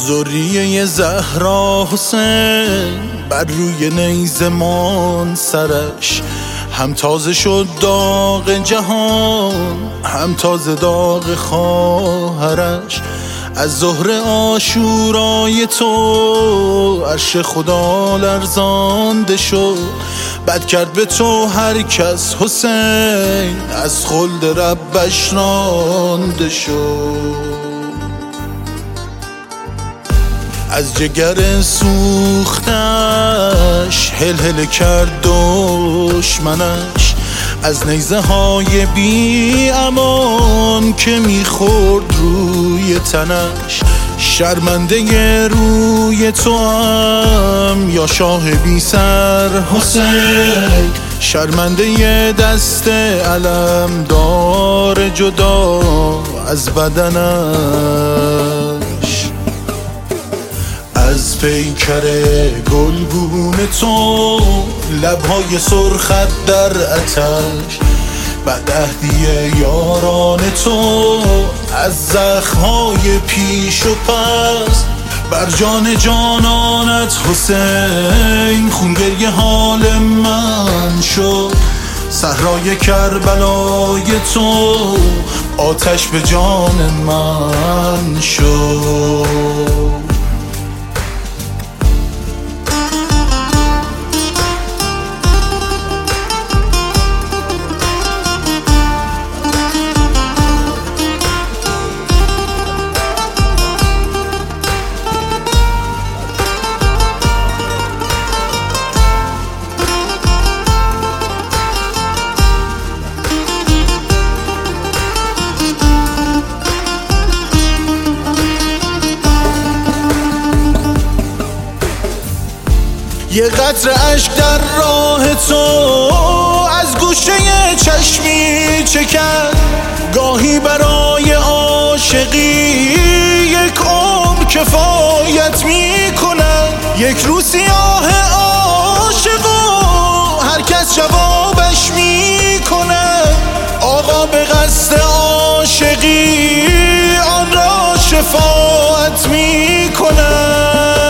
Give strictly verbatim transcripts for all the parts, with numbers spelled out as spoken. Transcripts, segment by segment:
ذریه زهرا حسین بر روی نیزمان سرش، هم تازه شد داغ جهان هم تازه داغ خواهرش. از ظهر عاشورای تو عرش خدا لرزانده شد، بد کرد به تو هر کس حسین از خلد ربش رانده شد. از جگر سوختش هل هل کرد دشمنش، از نیزه های بی امان که میخورد روی تنش. شرمنده روی تو هم یا شاه بی سر حسین، شرمنده دست علم دار جدا از بدنش. از پیکر گلگون تو لبهای سرخت در آتش، بدعهدی یاران تو از زخمهای پیش و پس. بر جان جانانت حسین خونگریه حال من شد، صحرای کربلای تو آتش به جان من شد. یه قطره اشک در راه تو از گوشه چشمی چکد، گاهی برای عاشقی یک عمر کفایت میکند. یک روز سیاه عاشق و هر کس جوابش میکند، آقا به قصد عاشقی آن را شفاعت میکند.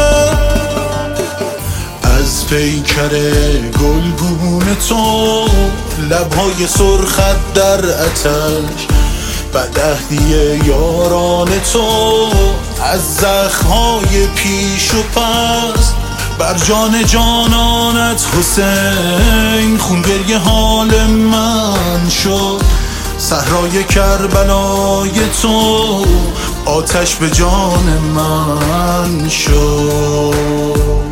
از پیکر گلگون تو لبهای سرخت در آتش، بدعهدی یاران تو از زخمهای پیش و پس. بر جان جانانت حسین خونگریه حال من شد، صحرای کربلای تو آتش به جان من شد.